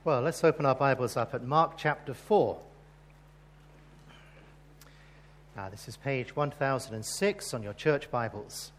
Well, let's open our Bibles up at Mark chapter 4. This is page 1006 on your church Bibles.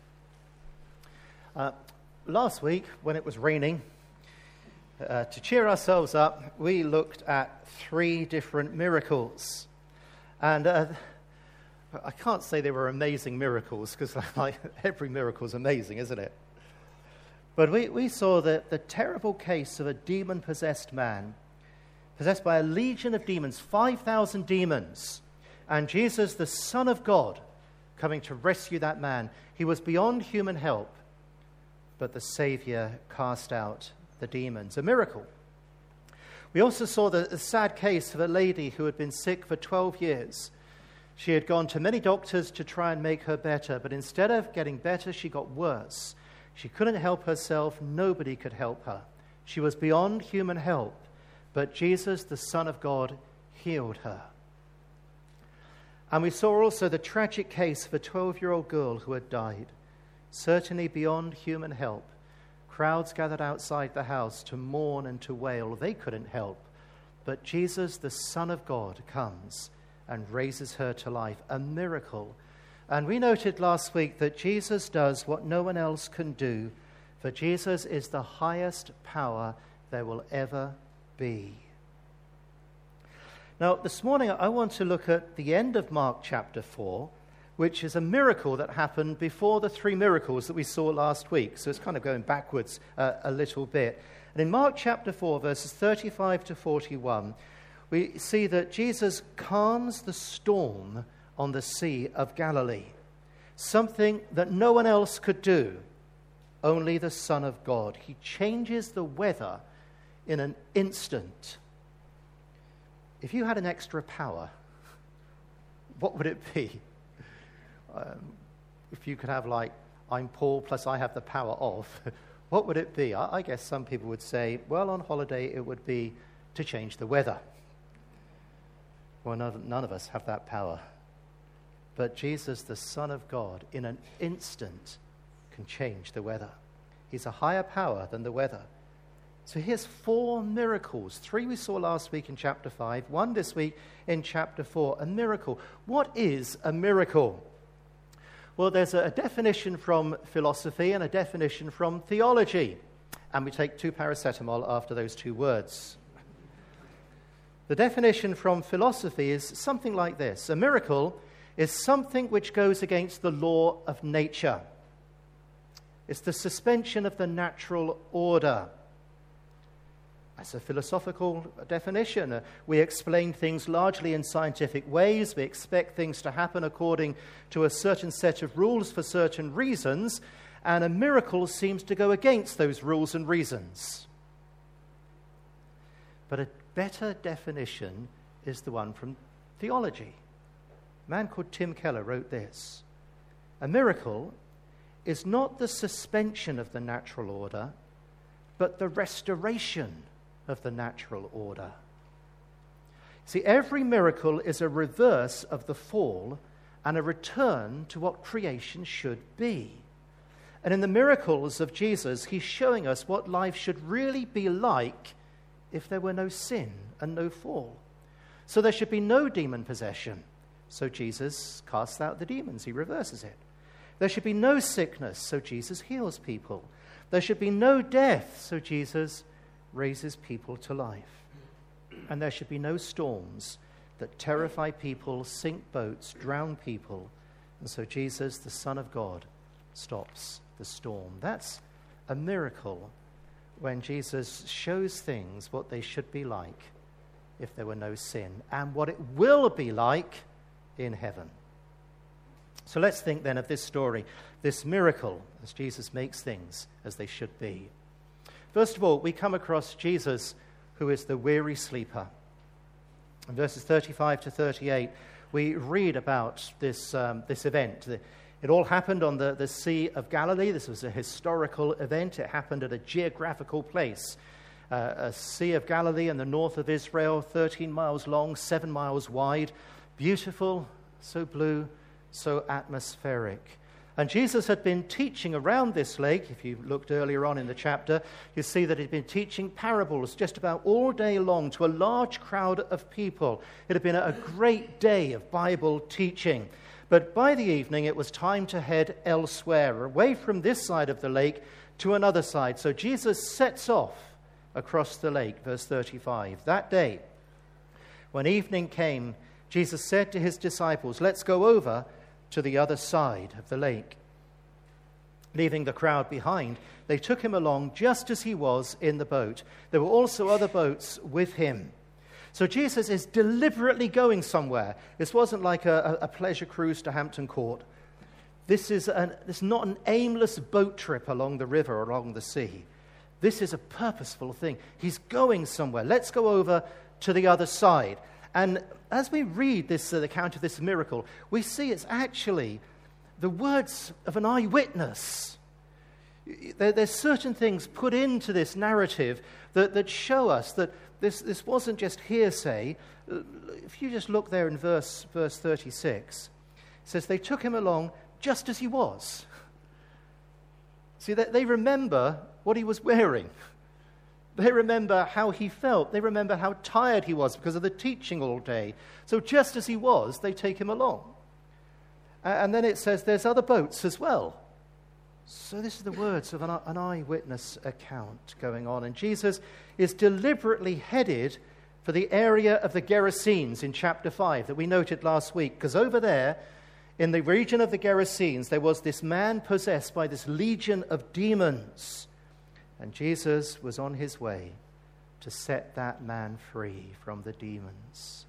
Last week, when it was raining, to cheer ourselves up, we looked at 3 different miracles. And I can't say they were amazing miracles, because every miracle is amazing, isn't it? But we saw the terrible case of a demon-possessed man, possessed by a legion of demons, 5,000 demons, and Jesus, the Son of God, coming to rescue that man. He was beyond human help, but the Savior cast out the demons, a miracle. We also saw the sad case of a lady who had been sick for 12 years. She had gone to many doctors to try and make her better, but instead of getting better, she got worse. She couldn't help herself. Nobody could help her. She was beyond human help, but Jesus, the Son of God, healed her. And we saw also the tragic case of a 12-year-old girl who had died, certainly beyond human help. Crowds gathered outside the house to mourn and to wail. They couldn't help, but Jesus, the Son of God, comes and raises her to life, a miracle. And we noted last week that Jesus does what no one else can do, for Jesus is the highest power there will ever be. Now, this morning I want to look at the end of Mark chapter 4, which is a miracle that happened before the 3 miracles that we saw last week. So it's kind of going backwards a little bit. And in Mark chapter 4, verses 35 to 41, we see that Jesus calms the storm on the Sea of Galilee, something that no one else could do, only the Son of God. He changes the weather in an instant. If you had an extra power, what would it be? If you could have, I'm Paul plus I have the power of, what would it be? I guess some people would say, well, on holiday it would be to change the weather. Well, none of us have that power. But Jesus, the Son of God, in an instant can change the weather. He's a higher power than the weather. So here's 4 miracles. 3 we saw last week in chapter 5, 1 this week in chapter 4, a miracle. What is a miracle? Well, there's a definition from philosophy and a definition from theology. And we take 2 paracetamol after those 2 words. The definition from philosophy is something like this. A miracle is something which goes against the law of nature. It's the suspension of the natural order. That's a philosophical definition. We explain things largely in scientific ways. We expect things to happen according to a certain set of rules for certain reasons, and a miracle seems to go against those rules and reasons. But a better definition is the one from theology. A man called Tim Keller wrote this: a miracle is not the suspension of the natural order, but the restoration of the natural order. See, every miracle is a reverse of the fall and a return to what creation should be. And in the miracles of Jesus, he's showing us what life should really be like if there were no sin and no fall. So there should be no demon possession. So Jesus casts out the demons. He reverses it. There should be no sickness. So Jesus heals people. There should be no death. So Jesus raises people to life. And there should be no storms that terrify people, sink boats, drown people. And so Jesus, the Son of God, stops the storm. That's a miracle, when Jesus shows things what they should be like if there were no sin, and what it will be like in heaven. So let's think then of this story, this miracle, as Jesus makes things as they should be. First of all, we come across Jesus, who is the weary sleeper. In verses 35 to 38, we read about this event. It all happened on the Sea of Galilee. This was a historical event. It happened at a geographical place. A Sea of Galilee in the north of Israel, 13 miles long, 7 miles wide. Beautiful, so blue, so atmospheric. And Jesus had been teaching around this lake. If you looked earlier on in the chapter, you see that he'd been teaching parables just about all day long to a large crowd of people. It had been a great day of Bible teaching. But by the evening, it was time to head elsewhere, away from this side of the lake to another side. So Jesus sets off across the lake, verse 35. That day, when evening came, Jesus said to his disciples, "Let's go over to the other side of the lake." Leaving the crowd behind, they took him along just as he was in the boat. There were also other boats with him. So Jesus is deliberately going somewhere. This wasn't like a pleasure cruise to Hampton Court. This is not an aimless boat trip along the river or along the sea. This is a purposeful thing. He's going somewhere. Let's go over to the other side. And as we read this account of this miracle, we see it's actually the words of an eyewitness. There's certain things put into this narrative that show us that this wasn't just hearsay. If you just look there in verse 36, it says, they took him along just as he was. See, they remember what he was wearing. They remember how he felt. They remember how tired he was because of the teaching all day. So just as he was, they take him along. And then it says there's other boats as well. So this is the words of an eyewitness account going on. And Jesus is deliberately headed for the area of the Gerasenes in chapter 5 that we noted last week. Because over there, in the region of the Gerasenes, there was this man possessed by this legion of demons. And Jesus was on his way to set that man free from the demons.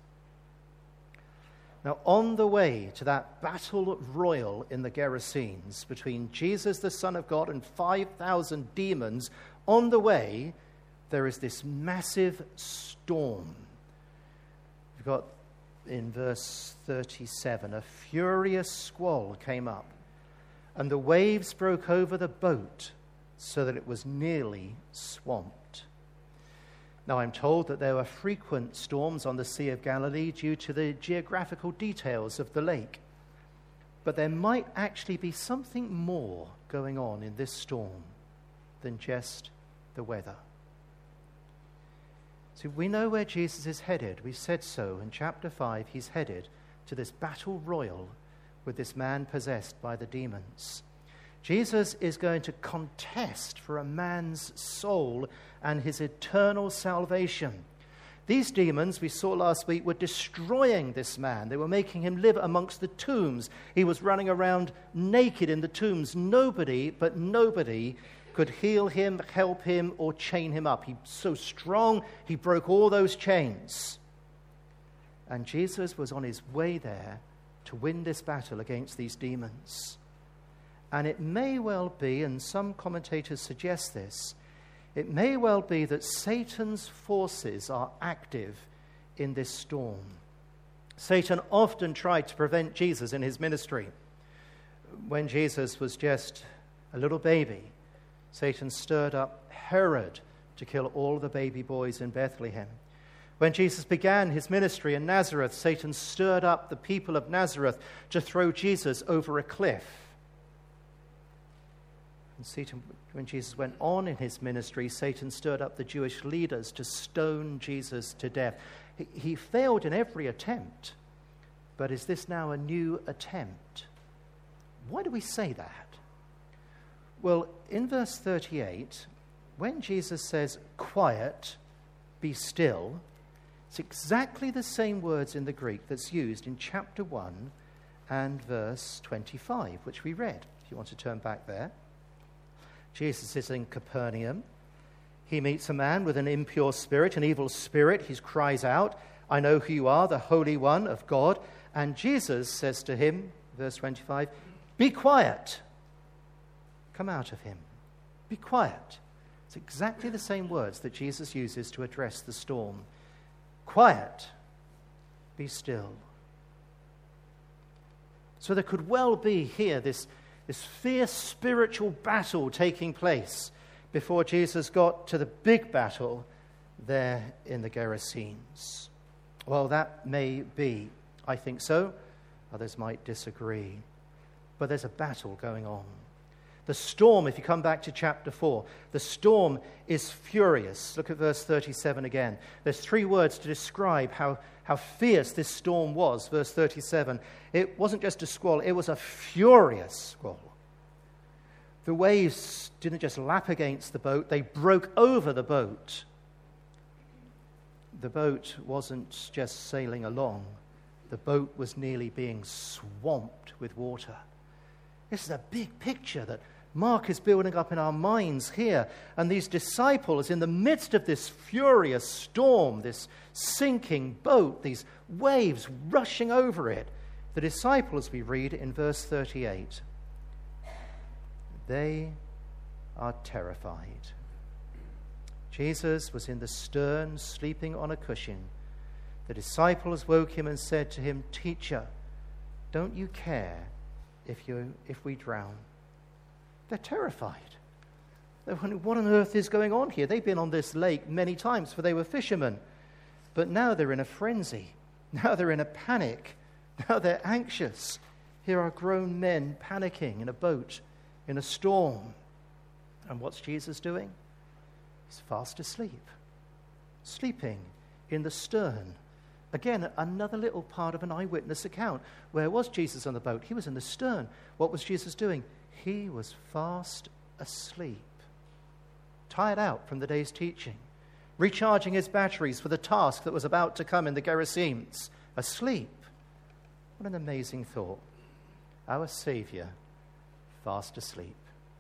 Now, on the way to that battle royal in the Gerasenes between Jesus, the Son of God, and 5,000 demons, on the way, there is this massive storm. We've got in verse 37, a furious squall came up, and the waves broke over the boat so that it was nearly swamped. Now, I'm told that there were frequent storms on the Sea of Galilee due to the geographical details of the lake. But there might actually be something more going on in this storm than just the weather. So we know where Jesus is headed. We said so in chapter 5. He's headed to this battle royal with this man possessed by the demons. Jesus is going to contest for a man's soul and his eternal salvation. These demons, we saw last week, were destroying this man. They were making him live amongst the tombs. He was running around naked in the tombs. Nobody could heal him, help him, or chain him up. He's so strong, he broke all those chains. And Jesus was on his way there to win this battle against these demons. And it may well be, and some commentators suggest this, it may well be that Satan's forces are active in this storm. Satan often tried to prevent Jesus in his ministry. When Jesus was just a little baby, Satan stirred up Herod to kill all the baby boys in Bethlehem. When Jesus began his ministry in Nazareth, Satan stirred up the people of Nazareth to throw Jesus over a cliff. And when Jesus went on in his ministry, Satan stirred up the Jewish leaders to stone Jesus to death. He failed in every attempt, but is this now a new attempt? Why do we say that? Well, in verse 38, when Jesus says, "Quiet, be still," it's exactly the same words in the Greek that's used in chapter 1 and verse 25, which we read, if you want to turn back there. Jesus is in Capernaum. He meets a man with an impure spirit, an evil spirit. He cries out, "I know who you are, the Holy One of God." And Jesus says to him, verse 25, "Be quiet." Come out of him. Be quiet. It's exactly the same words that Jesus uses to address the storm. Quiet. Be still. So there could well be here this fierce spiritual battle taking place before Jesus got to the big battle there in the Gerasenes. Well, that may be. I think so. Others might disagree. but there's a battle going on. The storm, if you come back to chapter 4, the storm is furious. Look at verse 37 again. There's 3 words to describe how fierce this storm was. Verse 37, it wasn't just a squall, it was a furious squall. The waves didn't just lap against the boat, they broke over the boat. The boat wasn't just sailing along. The boat was nearly being swamped with water. This is a big picture that Mark is building up in our minds here. And these disciples, in the midst of this furious storm, this sinking boat, these waves rushing over it, the disciples, we read in verse 38, they are terrified. Jesus was in the stern, sleeping on a cushion. The disciples woke him and said to him, "Teacher, don't you care if we drown?" They're terrified. They're wondering, what on earth is going on here? They've been on this lake many times, for they were fishermen. But now they're in a frenzy. Now they're in a panic. Now they're anxious. Here are grown men panicking in a boat, in a storm. And what's Jesus doing? He's fast asleep, sleeping in the stern. Again, another little part of an eyewitness account. Where was Jesus on the boat? He was in the stern. What was Jesus doing? He was fast asleep, tired out from the day's teaching, recharging his batteries for the task that was about to come in the Gerasenes. Asleep. What an amazing thought. Our Savior, fast asleep.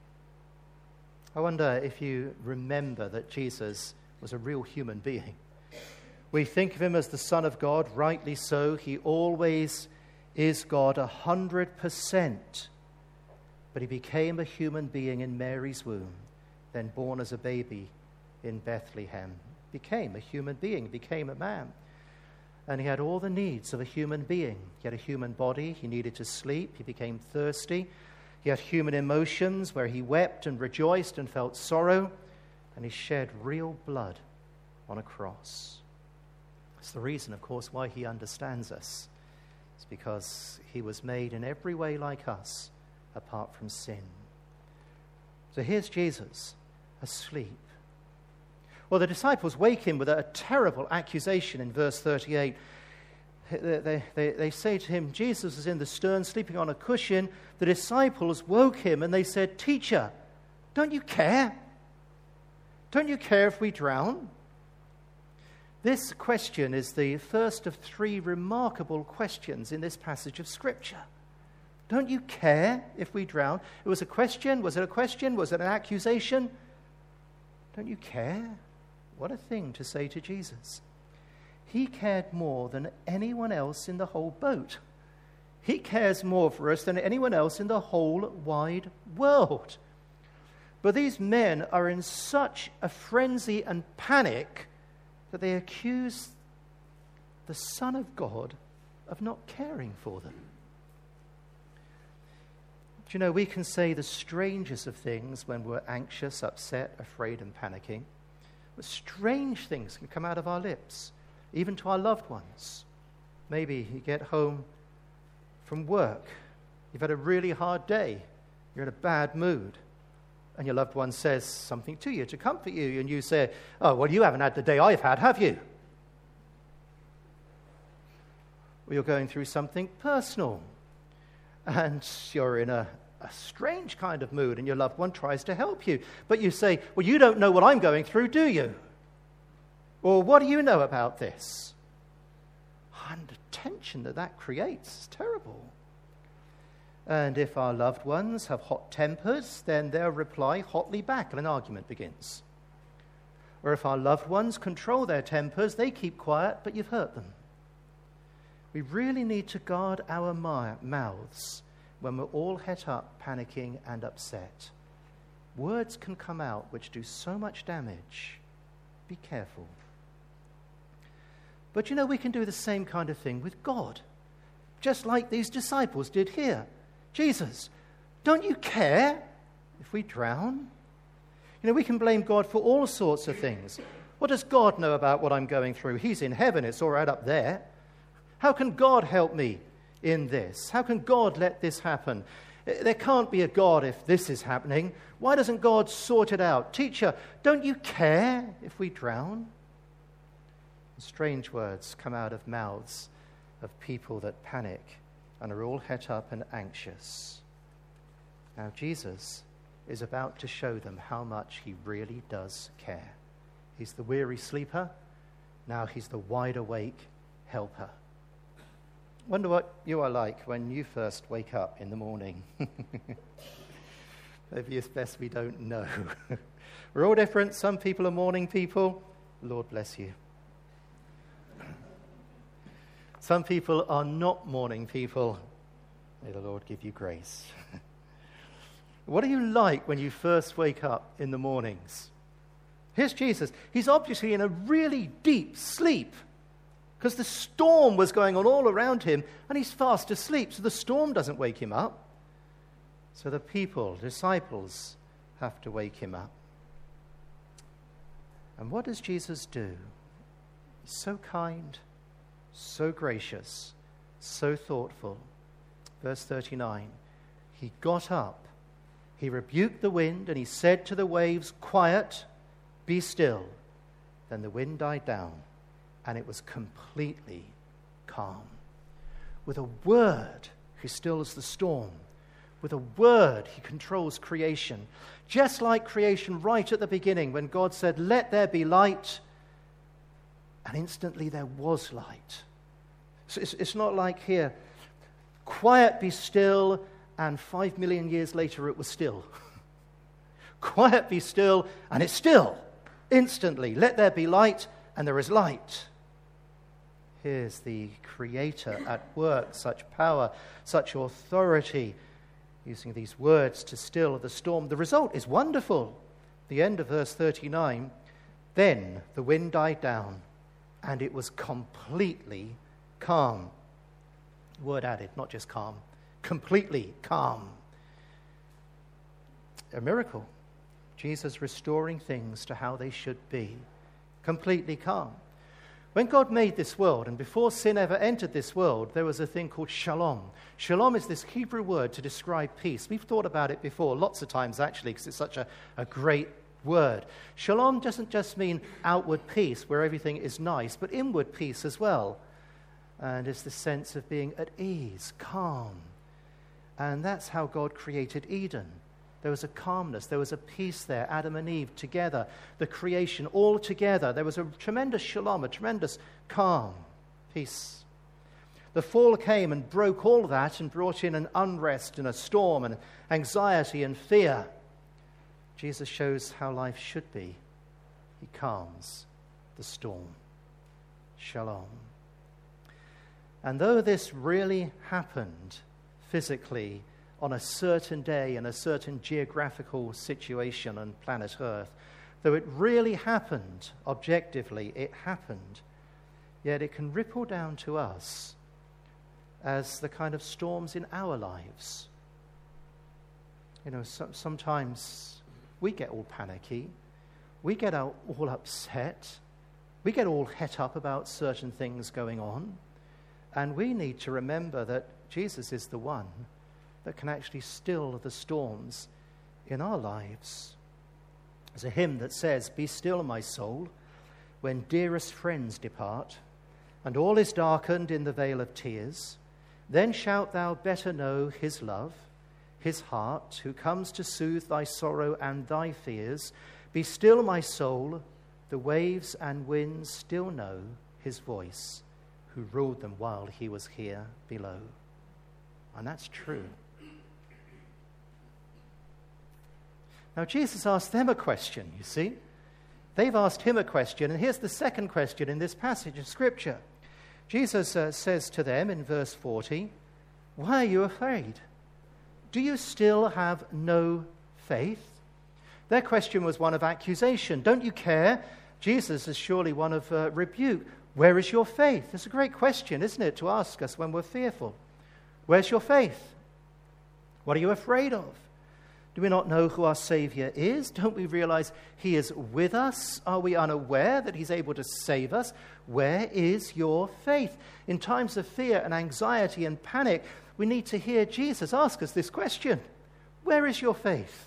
I wonder if you remember that Jesus was a real human being. We think of him as the Son of God, rightly so. He always is God 100%. But he became a human being in Mary's womb, then born as a baby in Bethlehem. Became a human being, became a man. And he had all the needs of a human being. He had a human body, he needed to sleep, he became thirsty. He had human emotions where he wept and rejoiced and felt sorrow, and he shed real blood on a cross. It's the reason, of course, why he understands us. It's because he was made in every way like us, apart from sin. So here's Jesus, asleep. Well, the disciples wake him with a terrible accusation in verse 38. They say to him, Jesus is in the stern, sleeping on a cushion. The disciples woke him and they said, "Teacher, don't you care? Don't you care if we drown?" This question is the first of 3 remarkable questions in this passage of Scripture. Don't you care if we drown? It was a question. Was it a question? Was it an accusation? Don't you care? What a thing to say to Jesus. He cared more than anyone else in the whole boat. He cares more for us than anyone else in the whole wide world. But these men are in such a frenzy and panic that they accuse the Son of God of not caring for them. Do you know, we can say the strangest of things when we're anxious, upset, afraid, and panicking. But strange things can come out of our lips, even to our loved ones. Maybe you get home from work, you've had a really hard day, you're in a bad mood, and your loved one says something to you to comfort you, and you say, "Oh, well, you haven't had the day I've had, have you?" Or you're going through something personal, and you're in a strange kind of mood, and your loved one tries to help you. But you say, "Well, you don't know what I'm going through, do you?" Or, "What do you know about this?" And the tension that creates is terrible. And if our loved ones have hot tempers, then they'll reply hotly back and an argument begins. Or if our loved ones control their tempers, they keep quiet, but you've hurt them. We really need to guard our mouths when we're all het up, panicking and upset. Words can come out which do so much damage. Be careful. But you know, we can do the same kind of thing with God, just like these disciples did here. Jesus, don't you care if we drown? You know, we can blame God for all sorts of things. What does God know about what I'm going through? He's in heaven, it's all right up there. How can God help me in this? How can God let this happen? There can't be a God if this is happening. Why doesn't God sort it out? Teacher, don't you care if we drown? Strange words come out of mouths of people that panic and are all het up and anxious. Now Jesus is about to show them how much he really does care. He's the weary sleeper. Now he's the wide awake helper. Wonder what you are like when you first wake up in the morning. Maybe it's best we don't know. We're all different. Some people are morning people. Lord bless you. Some people are not morning people. May the Lord give you grace. What are you like when you first wake up in the mornings? Here's Jesus. He's obviously in a really deep sleep because the storm was going on all around him and he's fast asleep, so the storm doesn't wake him up. So the disciples, have to wake him up. And what does Jesus do? He's so kind, so gracious, so thoughtful. Verse 39, he got up, he rebuked the wind, and he said to the waves, "Quiet, be still." Then the wind died down, and it was completely calm. With a word, he stills the storm. With a word, he controls creation. Just like creation right at the beginning when God said, "Let there be light," and instantly there was light. So it's not like here, "Quiet, be still," and 5 million years later it was still. Quiet, be still, and it's still. Instantly, let there be light, and there is light. Here's the Creator at work, such power, such authority, using these words to still the storm. The result is wonderful. The end of verse 39, then the wind died down, and it was completely calm. Word added, not just calm. Completely calm. A miracle. Jesus restoring things to how they should be. Completely calm. When God made this world, and before sin ever entered this world, there was a thing called shalom. Shalom is this Hebrew word to describe peace. We've thought about it before, lots of times actually, because it's such a great word. Shalom doesn't just mean outward peace, where everything is nice, but inward peace as well. And it's the sense of being at ease, calm. And that's how God created Eden. There was a calmness, there was a peace there, Adam and Eve together, the creation all together. There was a tremendous shalom, a tremendous calm, peace. The fall came and broke all that and brought in an unrest and a storm and anxiety and fear. Jesus shows how life should be. He calms the storm. Shalom. And though this really happened physically on a certain day in a certain geographical situation on planet Earth, though it really happened objectively, it happened, yet it can ripple down to us as the kind of storms in our lives. You know, sometimes we get all panicky, we get all upset, we get all het up about certain things going on, and we need to remember that Jesus is the one that can actually still the storms in our lives. There's a hymn that says, "Be still, my soul, when dearest friends depart, and all is darkened in the vale of tears. Then shalt thou better know his love, his heart, who comes to soothe thy sorrow and thy fears. Be still, my soul, the waves and winds still know his voice, who ruled them while he was here below." And that's true. Now, Jesus asked them a question, you see. They've asked him a question, and here's the second question in this passage of Scripture. Jesus says to them in verse 40, "Why are you afraid? Do you still have no faith?" Their question was one of accusation. Don't you care? Jesus is surely one of rebuke. Where is your faith? It's a great question, isn't it, to ask us when we're fearful. Where's your faith? What are you afraid of? Do we not know who our Savior is? Don't we realize he is with us? Are we unaware that he's able to save us? Where is your faith? In times of fear and anxiety and panic, we need to hear Jesus ask us this question: where is your faith?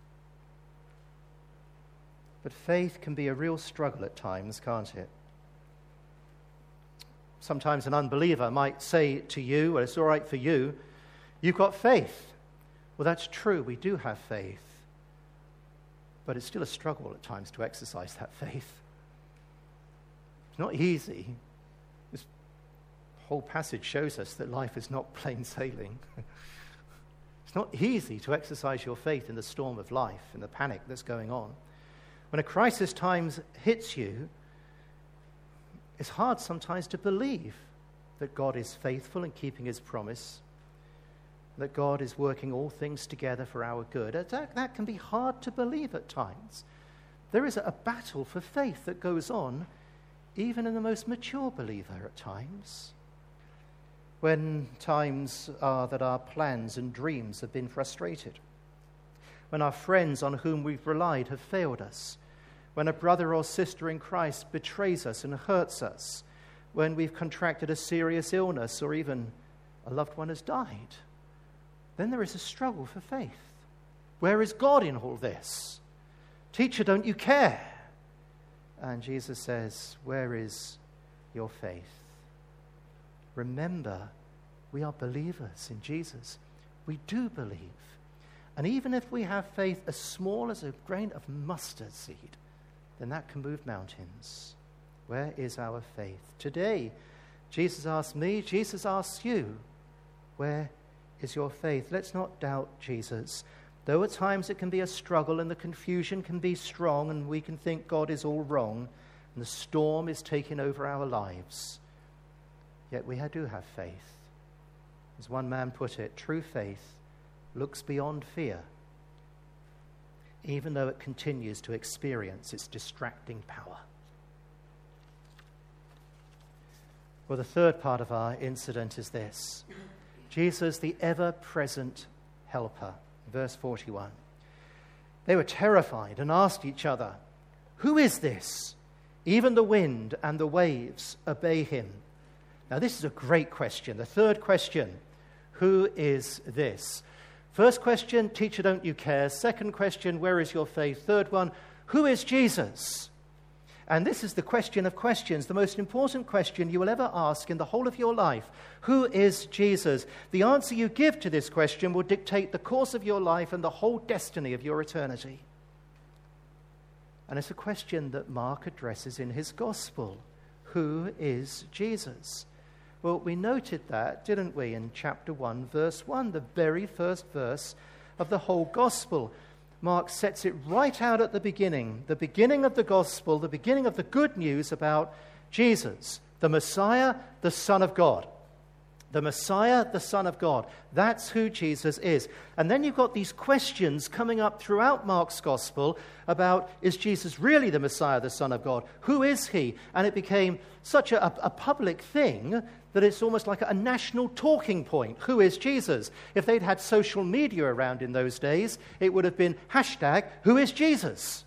But faith can be a real struggle at times, can't it? Sometimes an unbeliever might say to you, well, it's all right for you, you've got faith. Well, that's true, we do have faith. But it's still a struggle at times to exercise that faith. It's not easy. This whole passage shows us that life is not plain sailing. It's not easy to exercise your faith in the storm of life, in the panic that's going on. When a crisis times hits you, it's hard sometimes to believe that God is faithful in keeping his promise, that God is working all things together for our good. That can be hard to believe at times. There is a battle for faith that goes on even in the most mature believer at times. When times are that our plans and dreams have been frustrated, when our friends on whom we've relied have failed us, when a brother or sister in Christ betrays us and hurts us, when we've contracted a serious illness or even a loved one has died, then there is a struggle for faith. Where is God in all this? Teacher, don't you care? And Jesus says, where is your faith? Remember, we are believers in Jesus. We do believe. And even if we have faith as small as a grain of mustard seed, then that can move mountains. Where is our faith? Today, Jesus asks me, Jesus asks you, where is your faith? Let's not doubt Jesus. Though at times it can be a struggle and the confusion can be strong and we can think God is all wrong and the storm is taking over our lives, yet we do have faith. As one man put it, true faith looks beyond fear, even though it continues to experience its distracting power. Well, the third part of our incident is this: Jesus, the ever-present helper. Verse 41. They were terrified and asked each other, "Who is this? Even the wind and the waves obey him." Now, this is a great question. The third question: who is this? First question, teacher, don't you care? Second question, where is your faith? Third one, who is Jesus? And this is the question of questions, the most important question you will ever ask in the whole of your life. Who is Jesus? The answer you give to this question will dictate the course of your life and the whole destiny of your eternity. And it's a question that Mark addresses in his gospel. Who is Jesus? Well, we noted that, didn't we, in chapter 1, verse 1, the very first verse of the whole gospel. Mark sets it right out at the beginning of the gospel, the beginning of the good news about Jesus, the Messiah, the Son of God. The Messiah, the Son of God. That's who Jesus is. And then you've got these questions coming up throughout Mark's gospel about, is Jesus really the Messiah, the Son of God? Who is he? And it became such a public thing that it's almost like a national talking point. Who is Jesus? If they'd had social media around in those days, it would have been hashtag, who is Jesus?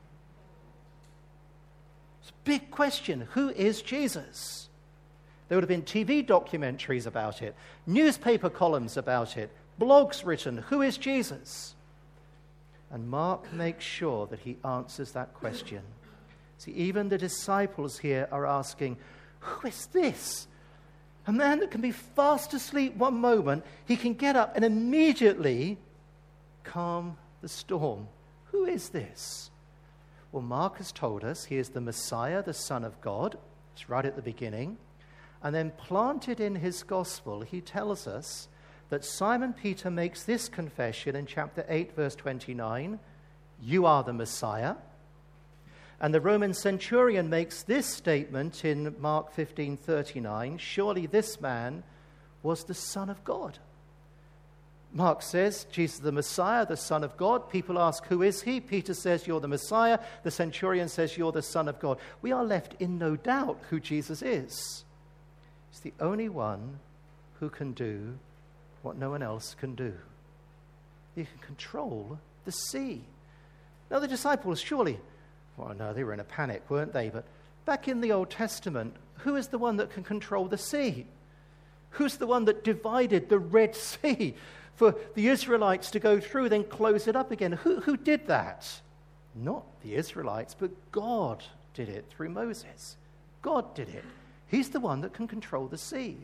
It's a big question. Who is Jesus? There would have been TV documentaries about it, newspaper columns about it, blogs written. Who is Jesus? And Mark makes sure that he answers that question. See, even the disciples here are asking, who is this? A man that can be fast asleep one moment, he can get up and immediately calm the storm. Who is this? Well, Mark has told us he is the Messiah, the Son of God. It's right at the beginning. And then planted in his gospel, he tells us that Simon Peter makes this confession in chapter 8, verse 29, "You are the Messiah." And the Roman centurion makes this statement in Mark 15:39, "Surely this man was the Son of God." Mark says, Jesus the Messiah, the Son of God. People ask, who is he? Peter says, you're the Messiah. The centurion says, you're the Son of God. We are left in no doubt who Jesus is. He's the only one who can do what no one else can do. He can control the sea. Now the disciples surely, well, no, they were in a panic, weren't they? But back in the Old Testament, who is the one that can control the sea? Who's the one that divided the Red Sea for the Israelites to go through, then close it up again? Who did that? Not the Israelites, but God did it through Moses. God did it. He's the one that can control the sea.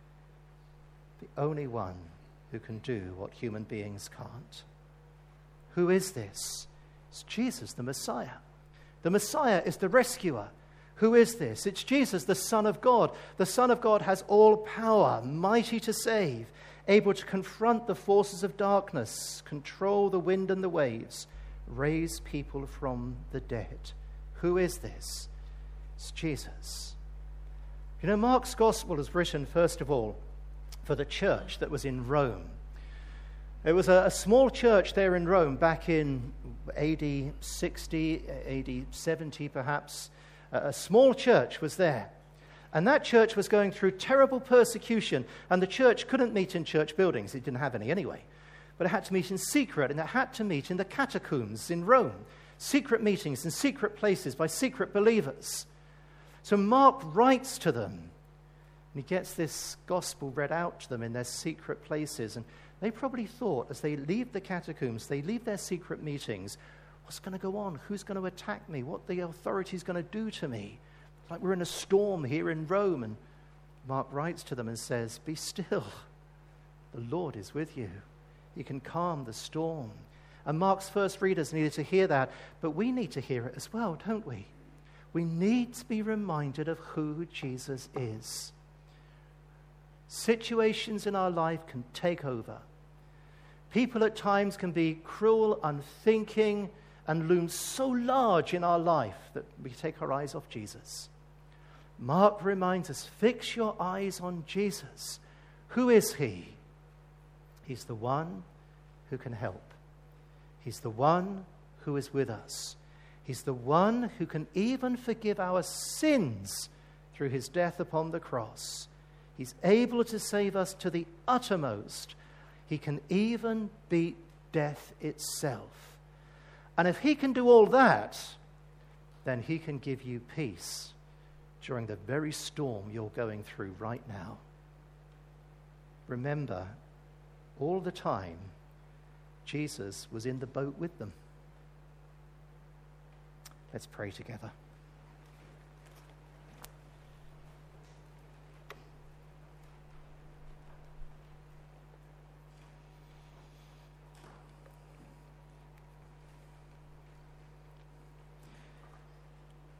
The only one who can do what human beings can't. Who is this? It's Jesus, the Messiah. The Messiah is the rescuer. Who is this? It's Jesus, the Son of God. The Son of God has all power, mighty to save, able to confront the forces of darkness, control the wind and the waves, raise people from the dead. Who is this? It's Jesus. You know, Mark's gospel was written, first of all, for the church that was in Rome. It was a small church there in Rome back in AD 60, AD 70 perhaps. A small church was there. And that church was going through terrible persecution. And the church couldn't meet in church buildings. It didn't have any anyway. But it had to meet in secret. And it had to meet in the catacombs in Rome. Secret meetings in secret places by secret believers. So Mark writes to them. And he gets this gospel read out to them in their secret places. And they probably thought, as they leave the catacombs, they leave their secret meetings, what's going to go on? Who's going to attack me? What the authority's going to do to me? Like we're in a storm here in Rome. And Mark writes to them and says, be still. The Lord is with you. He can calm the storm. And Mark's first readers needed to hear that, but we need to hear it as well, don't we? We need to be reminded of who Jesus is. Situations in our life can take over. People at times can be cruel, unthinking, and loom so large in our life that we take our eyes off Jesus. Mark reminds us, fix your eyes on Jesus. Who is he? He's the one who can help. He's the one who is with us. He's the one who can even forgive our sins through his death upon the cross. He's able to save us to the uttermost. He can even beat death itself. And if he can do all that, then he can give you peace during the very storm you're going through right now. Remember, all the time, Jesus was in the boat with them. Let's pray together.